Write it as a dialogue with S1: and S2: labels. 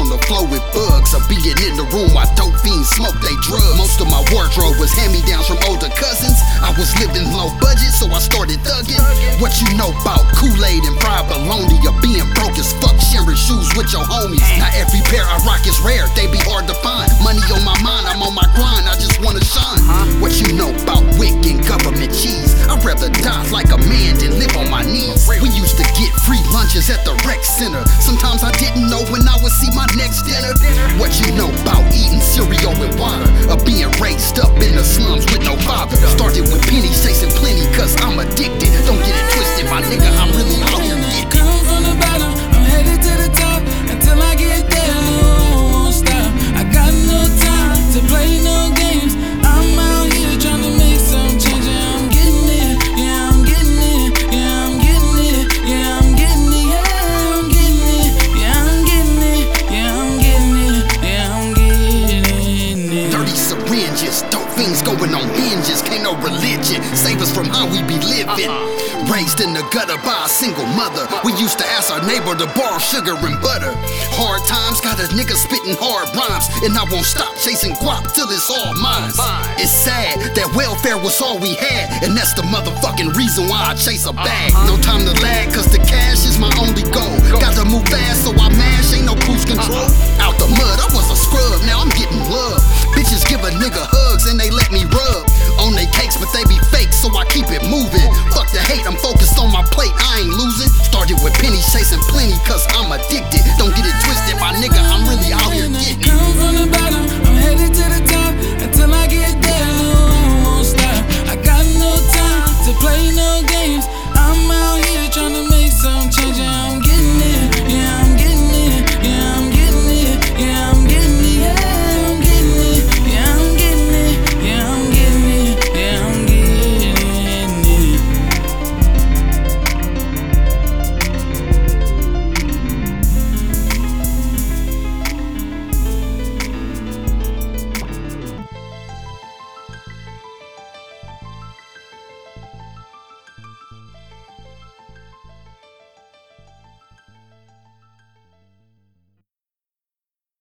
S1: on the floor with bugs, or being in the room while dope fiends smoke they drugs. Most of my wardrobe was hand-me-downs from older cousins. I was living low budget, so I started thugging. What you know about Kool-Aid and fried bologna, or being broke as fuck, sharing shoes with your homies? Now every pair I rock is rare, they be hard to find. Money on my mind, I'm on my grind, I just wanna shine. What you know about wick and government cheese? I'd rather die like a man than live on my knees. We used to get free lunches at the rec center. Sometimes I didn't know when I would see my next dinner. What you know about eating cereal and water, or being raised up in the slums with no father? Started with pennies, chasing plenty, cause I'm addicted. Don't get it twisted, my nigga, I'm really out here getting.
S2: Come from the bottom, I'm headed to the top. Until I get there, no, I won't stop. I got no time to play no games. I'm out here trying to make some change. Yeah, I'm getting it, yeah, I'm getting it, yeah, I'm getting it, yeah, I'm getting it, yeah, I'm getting it, yeah, I'm getting it, yeah, I'm getting it, yeah, I'm getting it.
S1: Dirty syringes, dope fiends going on binges. Can't no religion save us from how we be living. Raised in the gutter by a single mother, we used to ask our neighbor to borrow sugar and butter. Hard times got a nigga spitting hard rhymes, and I won't stop chasing guap till it's all mine. It's sad that welfare was all we had, and that's the motherfucking reason why I chase a bag. No time to lag, cause the cash is my only goal. Got to move fast, so I mash, ain't no cool